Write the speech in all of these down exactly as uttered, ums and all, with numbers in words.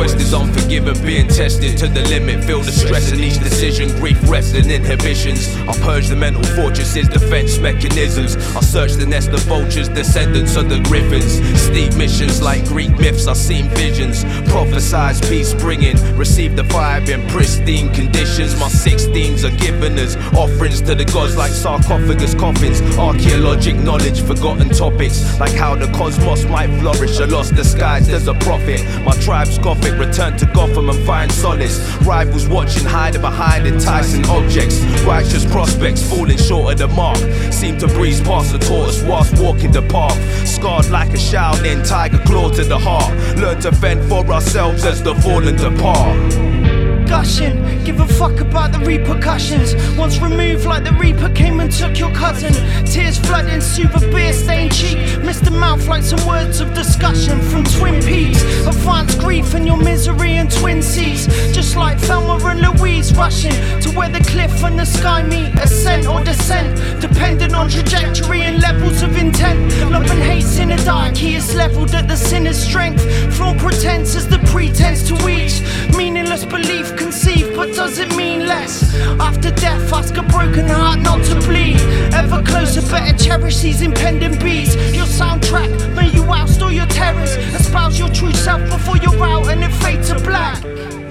quest is unforgiving, being tested to the limit. Feel the stress in each decision, grief, rest and inhibitions. I purge the mental fortresses, defense mechanisms. I search the nest of vultures, descendants of the griffins. Steep missions like Greek myths, I've seen visions. Prophesized peace bringing, receive the vibe in pristine conditions. My sixteens are given as offerings to the gods like sarcophagus coffins. Archaeologic knowledge, forgotten topics like how the cosmos might flourish. A lost disguised as a prophet. My tribe's gothic, return to Gotham and find solace. Rivals watching, hiding behind enticing objects. Righteous prospects falling short of the mark. Seem to breeze past the tortoise whilst walking the path. Scarred like a Shaolin tiger, claw to the heart. Learn to fend for ourselves as the fallen depart. Gushing, give a fuck about the repercussions. Once removed like the Reaper came and took your cousin. Tears flooding, soothe a beer stained cheek. Missed the mouth like some words of discussion from Twin Peaks. Advanced grief and your misery in twin seas. Just like Thelma and Louise rushing to where the cliff and the sky meet. Ascent or descent, depending on trajectory and levels of intent. Love and hate's in a dark, he is leveled at the sinner's strength. Flawed pretense as the pretense to each. Meaningless belief conceived, but does it mean less? After death, ask a broken heart not to bleed. Ever closer, better cherish these impending beats. Your soundtrack, may you oust all your terrors. Espouse your true self before you're out and it fades to black.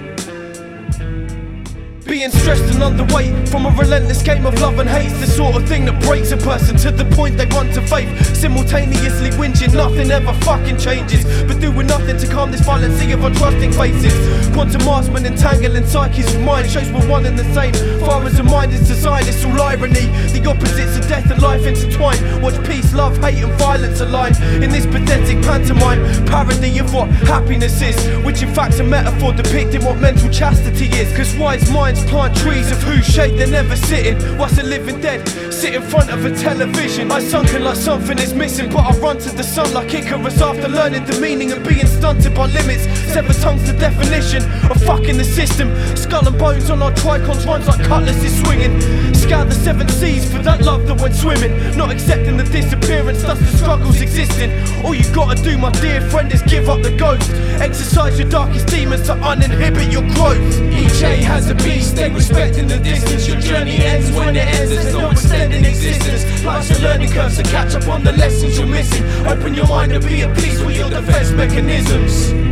Being stressed and underweight from a relentless game of love and hate's the sort of thing that breaks a person to the point they run to faith. Simultaneously whinging, nothing ever fucking changes, but doing nothing to calm this violent sea of untrusting faces. Quantum marsman entangling psyches of mind shows we're one and the same. Far as the mind is designed, it's all irony. The opposites of death and life intertwine. Watch peace, love, hate and violence align in this pathetic pantomime parody of what happiness is, which in fact's a metaphor depicting what mental chastity is. Cause wise minds plant trees of whose shade they're never sitting. Whilst the living dead sit in front of a television. I sunken like something is missing, but I run to the sun like Icarus after learning the meaning and being stunted by limits. Sever tongues the definition of fucking the system. Skull and bones on our tricons runs like cutlasses swinging. Scour the seven seas for that love that went swimming. Not accepting the disappearance, thus the struggles existing. All you gotta do, my dear friend, is give up the ghost. Exercise your darkest demons to uninhibit your growth. Each A has a beast, stay respecting the distance. Your journey ends when it ends, there's no extending existence. Life's a learning curve, so catch up on the lessons you're missing. Open your mind to be at peace with your defense mechanisms.